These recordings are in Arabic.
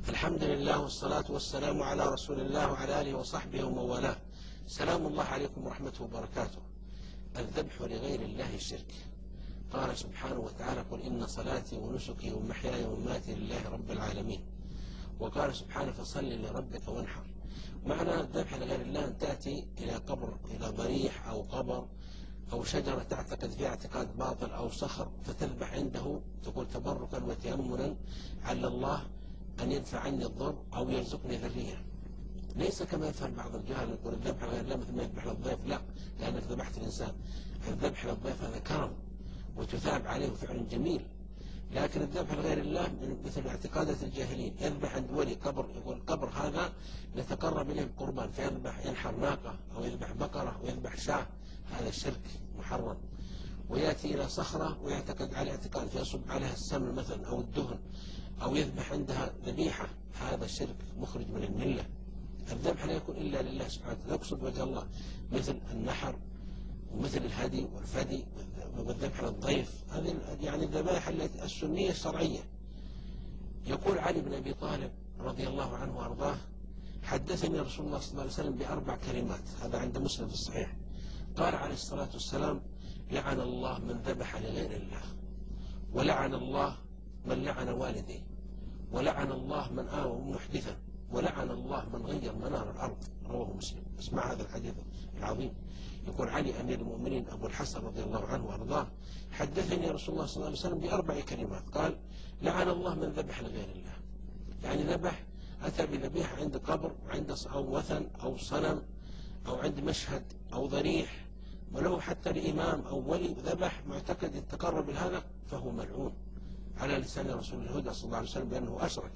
الحمد لله والصلاة والسلام على رسول الله وعلى آله وصحبه ومن والاه. سلام الله عليكم ورحمته وبركاته. الذبح لغير الله شرك. قال سبحانه وتعالى: قل إن صلاتي ونسكي ومحياي ومماتي لله رب العالمين. وقال سبحانه: فصل لربك وانحر. معنى الذبح لغير الله أن تأتي إلى قبر، إلى ضريح أو قبر أو شجرة تعتقد فيها اعتقاد باطل أو صخر، فتذبح عنده تقول تبركا وتيمنا على الله أن يدفع عني الضر أو يرزقني ذرية. ليس كما يفهم بعض الجهل يقول الذبح غير الله مثل ما يذبح للضيف، لا، لأنك ذبحت الإنسان. الذبح للضيف هذا كرم وتثاب عليه فعل جميل، لكن الذبح لغير الله مثل اعتقادات الجاهلين. يذبح عند ولي قبر، يقول القبر هذا نتقرب إليه بقربان، فيذبح، ينحر ناقة أو يذبح بقرة أو يذبح شاة، هذا شرك محرم. ويأتي إلى صخرة ويعتقد على اعتقاد فيصب عليها السمن مثلا أو الدهن، أو يذبح عندها ذبيحة، هذا شرك مخرج من الملة. الذبح لا يكون إلا لله سبحانه وتعالى، يقصد وجه الله، مثل النحر ومثل الهدي والفدي والذبح للضيف، هذه يعني الذبائح السنية الشرعية. يقول علي بن أبي طالب رضي الله عنه وأرضاه: حدثني رسول الله صلى الله عليه وسلم بأربع كلمات، هذا عند مسلم في الصحيح. قال عليه الصلاة والسلام: لعن الله من ذبح لغير الله، ولعن الله من لعن والديه، ولعن الله من آوى محدثا، ولعن الله من غير منار الأرض. رواه مسلم. اسمع هذا الحديث العظيم. يقول علي أمير المؤمنين أبو الحسن رضي الله عنه وأرضاه: حدثني رسول الله صلى الله عليه وسلم بأربع كلمات. قال: لعن الله من ذبح لغير الله، يعني ذبح، أتى بذبيحة عند قبر وعند أو وثن أو صنم أو عند مشهد أو ضريح، ولو حتى لإمام أو ولي ذبح معتقد يتقرب لهذا، فهو ملعون على لسان رسول الهدى صلى الله عليه وسلم بأنه أشرك.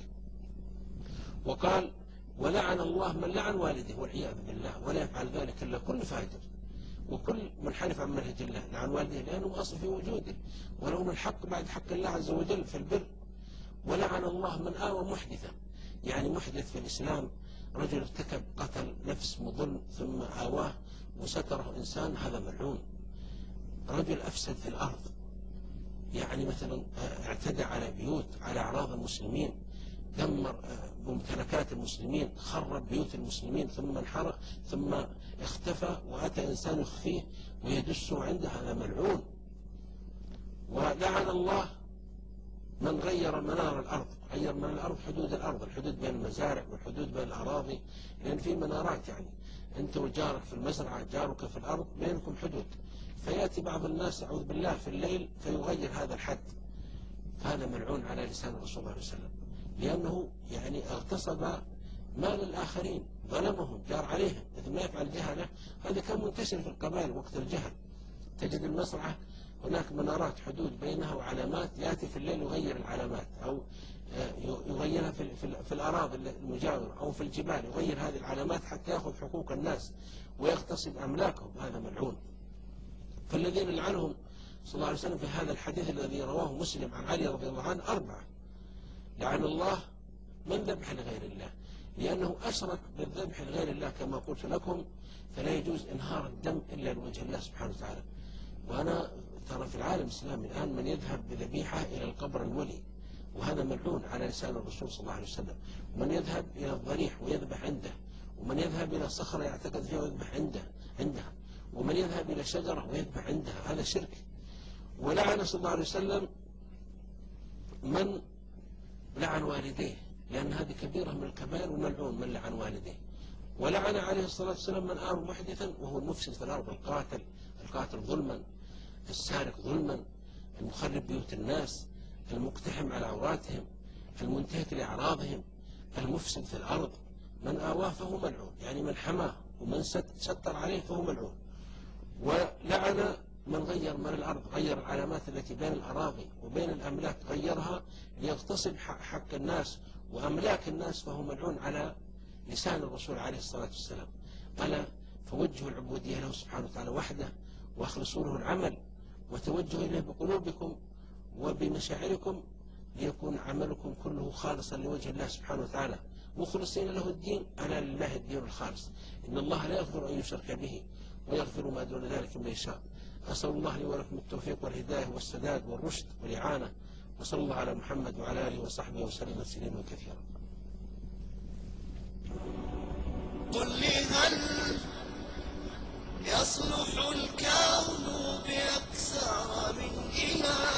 وقال: ولعن الله من لعن والده والعياذ بالله، ولا يفعل ذلك إلا كل فاجر وكل منحرف عن منهج الله. لعن والده لأنه أصل في وجوده، ولهم الحق بعد حق الله عز وجل في البر. ولعن الله من آوى محدثا، يعني محدث في الإسلام، رجل ارتكب قتل نفس مظلم ثم آواه وستره إنسان، هذا ملعون. رجل أفسد في الأرض، يعني مثلا اعتدى على بيوت، على أعراض المسلمين، دمر ممتلكات المسلمين، خرب بيوت المسلمين، ثم انحرق، ثم اختفى وأتى إنسان يخفيه ويدسه عنده، هذا ملعون. ولعن الله من غير منار الأرض. غير من الأرض حدود الأرض، الحدود بين المزارع والحدود بين الأراضي، لأن في منارات، يعني أنت وجارك في المزرعة، جارك في الأرض، بينكم حدود. فيأتي بعض الناس أعوذ بالله في الليل فيغير هذا الحد، فهذا ملعون على لسان الرسول صلى الله عليه وسلم، لأنه يعني اغتصب مال الآخرين، ظلمهم، جار عليهم مثل ما يفعل الجهلة. هذا كان منتشر في القبائل وقت الجهل، تجد المزرعة هناك منارات حدود بينها وعلامات، يأتي في الليل يغير العلامات، أو يغيرها في الأراضي المجاورة أو في الجبال، يغير هذه العلامات حتى يأخذ حقوق الناس ويغتصب أملاكهم، هذا ملعون. فالذين لعنهم صلى الله عليه وسلم في هذا الحديث الذي رواه مسلم عن علي رضي الله عنه أربعة: لعن الله من ذبح لغير الله، لأنه أشرك بالذبح لغير الله كما قلت لكم، فلا يجوز إنهار الدم إلا لوجه الله سبحانه وتعالى. وأنا ترى في العالم الإسلامي الآن من يذهب بذبيحة إلى القبر الولي، وهذا ملعون على لسان الرسول صلى الله عليه وسلم. ومن يذهب إلى الضريح ويذبح عنده، ومن يذهب إلى صخرة يعتقد فيها ويذبح عندها، ومن يذهب إلى شجرة ويذبح عندها، هذا شرك. ولعن صلى الله عليه وسلم من لعن والديه، لأن هذه كبيرة من الكبائر، وملعون من لعن والديه. ولعن عليه الصلاة والسلام من آوى محدثا، وهو المفسد في الأرض، القاتل ظلما، السارق ظلما، المخرب بيوت الناس، المقتحم على عوراتهم، المنتهك لأعراضهم، المفسد في الأرض. من آواه فهو ملعون، يعني من حماه ومن ستر عليه فهو ملعون. ولعن من غير من الأرض، غير العلامات التي بين الأراضي وبين الأملاك، غيرها ليغتصب حق الناس وأملاك الناس، فهو ملعون على لسان الرسول عليه الصلاة والسلام. ألا فوجهوا العبودية له سبحانه وتعالى وحده، واخلصوا له العمل، وتوجهوا إليه بقلوبكم وبمشاعركم، ليكون عملكم كله خالصا لوجه الله سبحانه وتعالى، مخلصين له الدين. ألا لله الدين الخالص، إن الله لا يغفر أن يشرك به ويغفر ما دون ذلك من يشاء. أسأل الله لي ولكم التوفيق والهداية والسداد والرشد والإعانة، وصلى الله على محمد وعلى آله وصحبه وسلم تسليما كثيرا. قل لي هل يصلح الكون بأكثر من إله؟